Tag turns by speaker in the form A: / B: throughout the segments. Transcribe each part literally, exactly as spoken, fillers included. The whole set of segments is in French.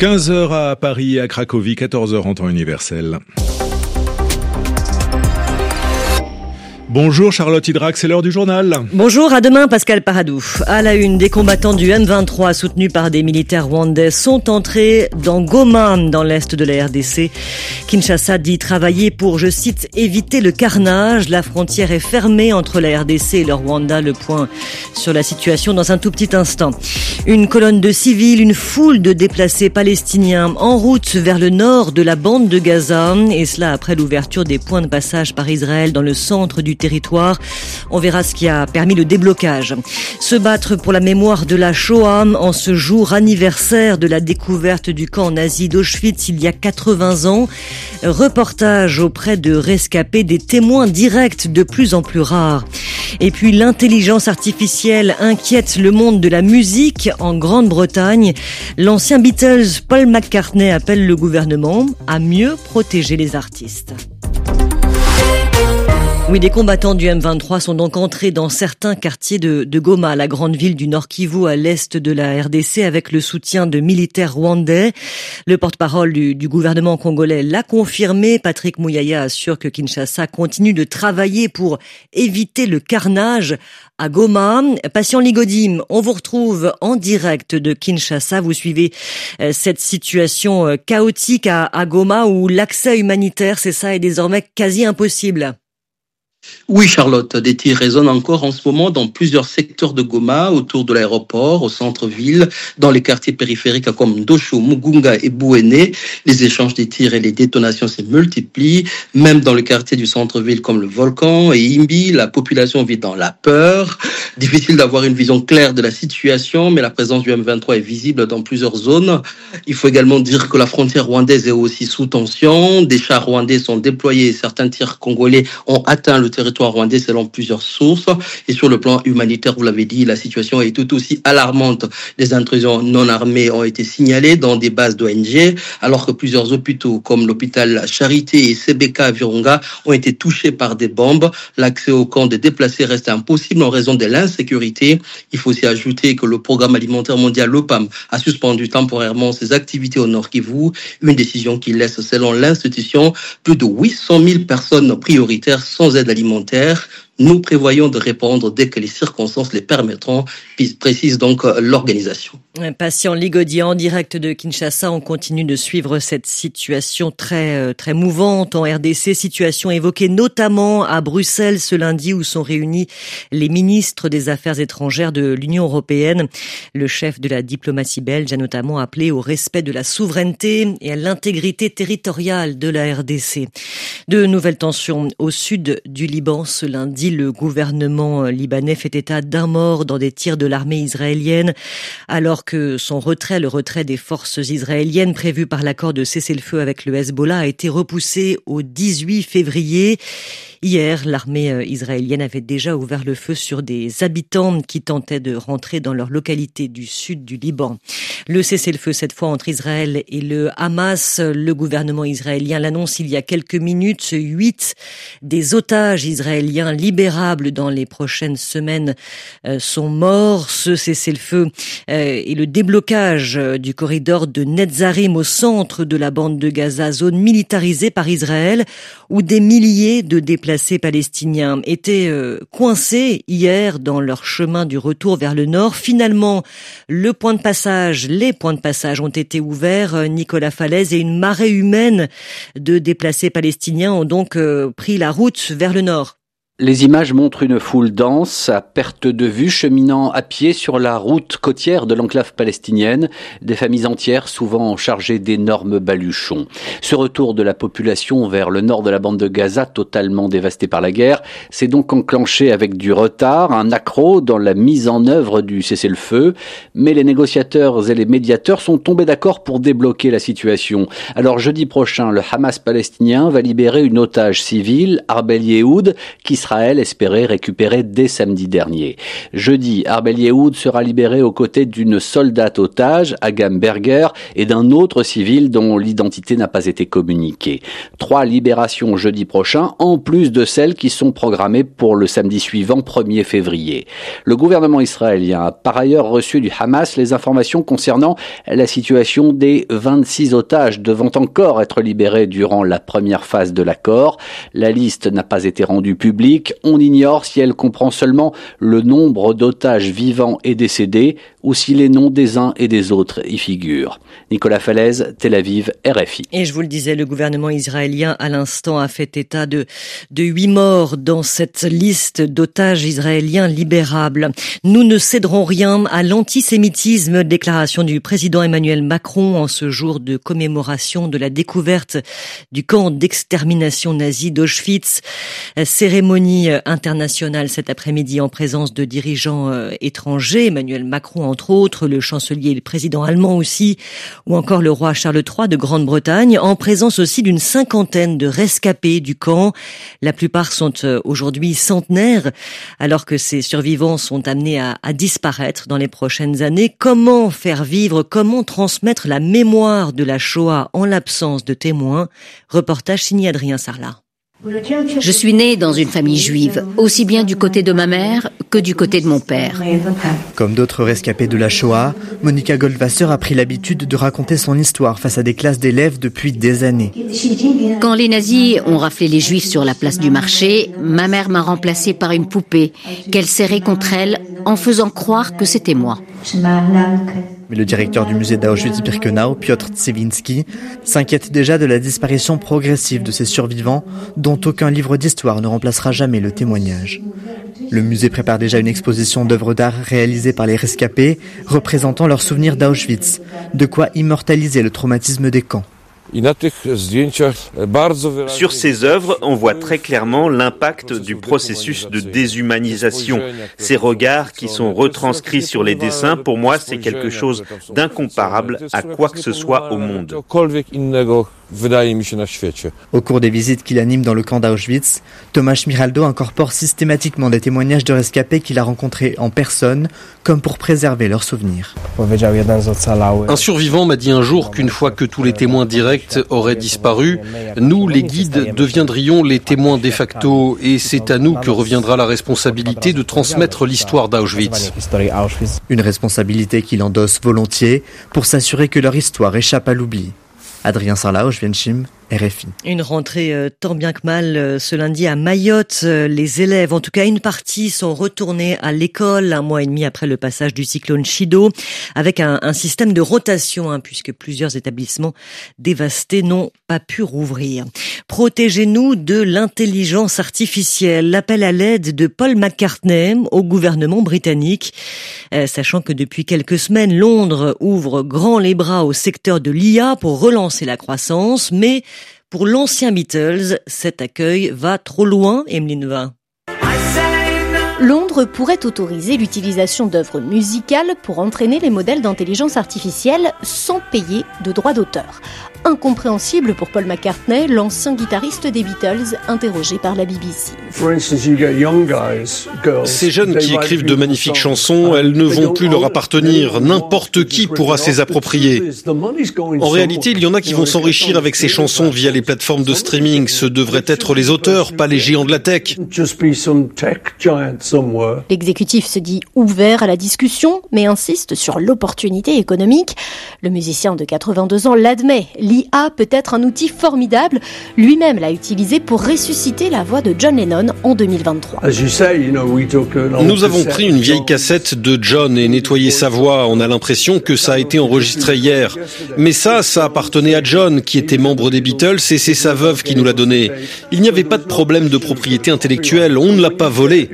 A: quinze heures à Paris et à Cracovie, quatorze heures en temps universel. Bonjour Charlotte Hydrac, c'est l'heure du journal.
B: Bonjour, à demain Pascal Paradou. À la une, des combattants du M vingt-trois soutenus par des militaires rwandais sont entrés dans Goma, dans l'est de la R D C. Kinshasa dit travailler pour, je cite, éviter le carnage. La frontière est fermée entre la R D C et le Rwanda. Le point sur la situation dans un tout petit instant. Une colonne de civils, une foule de déplacés palestiniens en route vers le nord de la bande de Gaza. Et cela après l'ouverture des points de passage par Israël dans le centre du territoire. On verra ce qui a permis le déblocage. Se battre pour la mémoire de la Shoah en ce jour anniversaire de la découverte du camp nazi d'Auschwitz il y a quatre-vingts ans. Reportage auprès de rescapés, des témoins directs de plus en plus rares. Et puis l'intelligence artificielle inquiète le monde de la musique en Grande-Bretagne. L'ancien Beatles Paul McCartney appelle le gouvernement à mieux protéger les artistes. Oui, des combattants du M vingt-trois sont donc entrés dans certains quartiers de, de Goma, la grande ville du Nord Kivu à l'est de la R D C, avec le soutien de militaires rwandais. Le porte-parole du, du gouvernement congolais l'a confirmé. Patrick Mouyaya assure que Kinshasa continue de travailler pour éviter le carnage à Goma. Patient Ligodim, on vous retrouve en direct de Kinshasa. Vous suivez euh, cette situation euh, chaotique à, à Goma où l'accès humanitaire, c'est ça, est désormais quasi impossible.
C: Oui, Charlotte, des tirs résonnent encore en ce moment dans plusieurs secteurs de Goma, autour de l'aéroport, au centre-ville, dans les quartiers périphériques comme Ndosho, Mugunga et Bouéné. Les échanges des tirs et les détonations se multiplient, même dans le quartier du centre-ville comme le Volcan et Imbi. La population vit dans la peur. Difficile d'avoir une vision claire de la situation, mais la présence du M vingt-trois est visible dans plusieurs zones. Il faut également dire que la frontière rwandaise est aussi sous tension. Des chars rwandais sont déployés et certains tirs congolais ont atteint le territoire rwandais selon plusieurs sources. Et sur le plan humanitaire, vous l'avez dit, la situation est tout aussi alarmante. Des intrusions non armées ont été signalées dans des bases d'O N G, alors que plusieurs hôpitaux comme l'hôpital Charité et C B K à Virunga ont été touchés par des bombes. L'accès aux camps des déplacés reste impossible en raison de l'insécurité. Il faut aussi ajouter que le programme alimentaire mondial, le P A M, a suspendu temporairement ses activités au Nord Kivu, une décision qui laisse, selon l'institution, plus de huit cent mille personnes prioritaires sans aide alimentaire. Nous prévoyons de répondre dès que les circonstances les permettront, précise donc l'organisation.
B: Patient Ligodi en direct de Kinshasa, on continue de suivre cette situation très très mouvante en R D C, situation évoquée notamment à Bruxelles ce lundi où sont réunis les ministres des Affaires étrangères de l'Union européenne. Le chef de la diplomatie belge a notamment appelé au respect de la souveraineté et à l'intégrité territoriale de la R D C. De nouvelles tensions au sud du Liban ce lundi. Le gouvernement libanais fait état d'un mort dans des tirs de l'armée israélienne, alors que son retrait, le retrait des forces israéliennes prévu par l'accord de cessez-le-feu avec le Hezbollah, a été repoussé au dix-huit février. Hier, l'armée israélienne avait déjà ouvert le feu sur des habitants qui tentaient de rentrer dans leur localité du sud du Liban. Le cessez-le-feu, cette fois entre Israël et le Hamas. Le gouvernement israélien l'annonce il y a quelques minutes. Huit des otages israéliens libérables dans les prochaines semaines sont morts. Ce cessez-le-feu et le déblocage du corridor de Netzarim au centre de la bande de Gaza, zone militarisée par Israël, où des milliers de déplacés palestiniens étaient euh, coincés hier dans leur chemin du retour vers le nord. Finalement, le point de passage, les points de passage ont été ouverts. Nicolas Falaise et une marée humaine de déplacés palestiniens ont donc euh, pris la route vers le nord.
D: Les images montrent une foule dense, à perte de vue, cheminant à pied sur la route côtière de l'enclave palestinienne, des familles entières souvent chargées d'énormes baluchons. Ce retour de la population vers le nord de la bande de Gaza, totalement dévastée par la guerre, s'est donc enclenché avec du retard, un accroc dans la mise en œuvre du cessez-le-feu, mais les négociateurs et les médiateurs sont tombés d'accord pour débloquer la situation. Alors jeudi prochain, le Hamas palestinien va libérer une otage civile, Arbel Yehoud, qui qu'Israël espérait récupérer dès samedi dernier. Jeudi, Arbel Yehoud sera libéré aux côtés d'une soldate otage, Agam Berger, et d'un autre civil dont l'identité n'a pas été communiquée. Trois libérations jeudi prochain, en plus de celles qui sont programmées pour le samedi suivant, premier février. Le gouvernement israélien a par ailleurs reçu du Hamas les informations concernant la situation des vingt-six otages devant encore être libérés durant la première phase de l'accord. La liste n'a pas été rendue publique. On ignore si elle comprend seulement le nombre d'otages vivants et décédés ou si les noms des uns et des autres y figurent. Nicolas Falaise, Tel Aviv, R F I.
B: Et je vous le disais, le gouvernement israélien à l'instant a fait état de, de huit morts dans cette liste d'otages israéliens libérables. Nous ne céderons rien à l'antisémitisme, déclaration du président Emmanuel Macron en ce jour de commémoration de la découverte du camp d'extermination nazi d'Auschwitz. Cérémonie internationale cet après-midi en présence de dirigeants étrangers, Emmanuel Macron entre autres, le chancelier et le président allemand aussi, ou encore le roi Charles trois de Grande-Bretagne, en présence aussi d'une cinquantaine de rescapés du camp. La plupart sont aujourd'hui centenaires, alors que ces survivants sont amenés à, à disparaître dans les prochaines années. Comment faire vivre, comment transmettre la mémoire de la Shoah en l'absence de témoins? Reportage signé Adrien Sarlat.
E: Je suis née dans une famille juive, aussi bien du côté de ma mère que du côté de mon père.
F: Comme d'autres rescapés de la Shoah, Monica Goldwasser a pris l'habitude de raconter son histoire face à des classes d'élèves depuis des années.
E: Quand les nazis ont raflé les juifs sur la place du marché, ma mère m'a remplacée par une poupée qu'elle serrait contre elle en faisant croire que c'était moi.
F: Mais le directeur du musée d'Auschwitz-Birkenau, Piotr Tsevinski, s'inquiète déjà de la disparition progressive de ces survivants dont aucun livre d'histoire ne remplacera jamais le témoignage. Le musée prépare déjà une exposition d'œuvres d'art réalisées par les rescapés, représentant leurs souvenirs d'Auschwitz, de quoi immortaliser le traumatisme des camps.
G: Sur ces œuvres, on voit très clairement l'impact du processus de déshumanisation. Ces regards qui sont retranscrits sur les dessins, pour moi, c'est quelque chose d'incomparable à quoi que ce soit au monde.
F: Au cours des visites qu'il anime dans le camp d'Auschwitz, Thomas Schmiraldo incorpore systématiquement des témoignages de rescapés qu'il a rencontrés en personne, comme pour préserver leurs souvenirs.
H: Un survivant m'a dit un jour qu'une fois que tous les témoins directs auraient disparu, nous, les guides, deviendrions les témoins de facto et c'est à nous que reviendra la responsabilité de transmettre l'histoire d'Auschwitz.
F: Une responsabilité qu'il endosse volontiers pour s'assurer que leur histoire échappe à l'oubli. Adrien Sarlat, Oshvenchim, R F I.
B: Une rentrée euh, tant bien que mal euh, ce lundi à Mayotte. Euh, les élèves, en tout cas une partie, sont retournés à l'école un mois et demi après le passage du cyclone Chido, avec un, un système de rotation, hein, puisque plusieurs établissements dévastés n'ont pas pu rouvrir. Protégez-nous de l'intelligence artificielle. L'appel à l'aide de Paul McCartney au gouvernement britannique, euh, sachant que depuis quelques semaines, Londres ouvre grand les bras au secteur de l'I A pour relancer la croissance, mais pour l'ancien Beatles, cet accueil va trop loin, Emeline Vin.
I: Londres pourrait autoriser l'utilisation d'œuvres musicales pour entraîner les modèles d'intelligence artificielle sans payer de droits d'auteur. Incompréhensible pour Paul McCartney, l'ancien guitariste des Beatles, interrogé par la B B C.
H: Ces jeunes qui écrivent de magnifiques chansons, elles ne vont plus leur appartenir. N'importe qui pourra s'y approprier. En réalité, il y en a qui vont s'enrichir avec ces chansons via les plateformes de streaming. Ce devraient être les auteurs, pas les géants de la tech.
I: L'exécutif se dit ouvert à la discussion, mais insiste sur l'opportunité économique. Le musicien de quatre-vingt-deux ans l'admet. L'I A peut être un outil formidable. Lui-même l'a utilisé pour ressusciter la voix de John Lennon en deux mille vingt-trois.
H: Nous avons pris une vieille cassette de John et nettoyé sa voix. On a l'impression que ça a été enregistré hier. Mais ça, ça appartenait à John, qui était membre des Beatles, et c'est sa veuve qui nous l'a donné. Il n'y avait pas de problème de propriété intellectuelle. On ne l'a pas volé.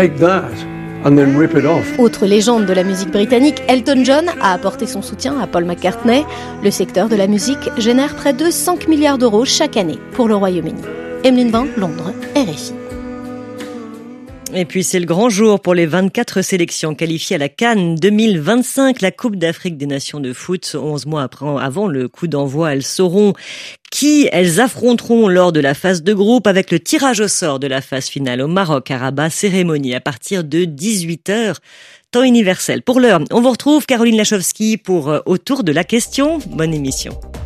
I: Autre légende de la musique britannique, Elton John a apporté son soutien à Paul McCartney. Le secteur de la musique génère près de cinq milliards d'euros chaque année pour le Royaume-Uni. Emeline Vin, Londres, R F I.
B: Et puis c'est le grand jour pour les vingt-quatre sélections qualifiées à la CAN deux mille vingt-cinq, la Coupe d'Afrique des Nations de foot. onze mois après, avant le coup d'envoi, elles sauront qui elles affronteront lors de la phase de groupe avec le tirage au sort de la phase finale au Maroc à Rabat, cérémonie à partir de dix-huit heures, temps universel. Pour l'heure, on vous retrouve Caroline Lachowski pour Autour de la question. Bonne émission.